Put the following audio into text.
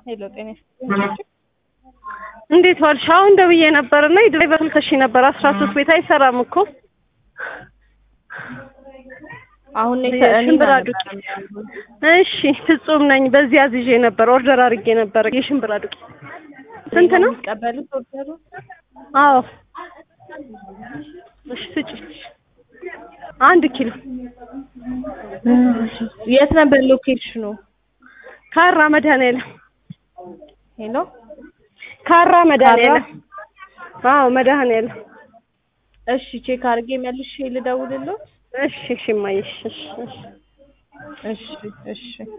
ሄሎ ጤና ይስጥልኝ። እንዴት ዋልሽ? አሁን ደውዬ ነበርና ድራይቨር ልከሽ ነበር 13 ቤት አይሰራም እኮ አሁን ሽምብራ ዱቄት። እሺ ፍጹም ነኝ። በዚህ አዝዤ ነበር ኦርደር አድርጌ ነበር የሽምብራ ዱቄት። ስንት ነው የሚቀበሉት ኦርደሩ? አዎ እሺ ስጪ 1 ኪሎ። የት ነበር ሎኬሽኑ? ካራ መድኃኒዓለም። ሄሎ ካራ መድኃኒዓለም። አዎ መድኃኒዓለም። እሺ ቼክ አድርጌ መልሼ ልደውልልዎት። እሺ እሺ ማይሽ እሺ እሺ እሺ